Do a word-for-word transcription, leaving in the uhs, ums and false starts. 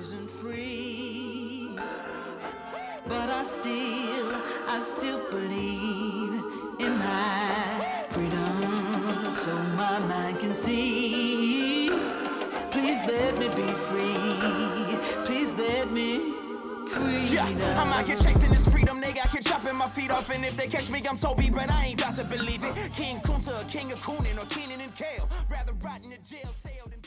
isn't free. But I still, I still believe in my freedom, so my mind can see. Please let me be free. Please let me free. Yeah, I'm out here chasing this freedom, nigga. I keep chopping my feet off, and if they catch me, I'm Toby, but I ain't about to believe it. King Kunta, King of Coonan, or Keenan and Kale. Rather rot in the jail cell than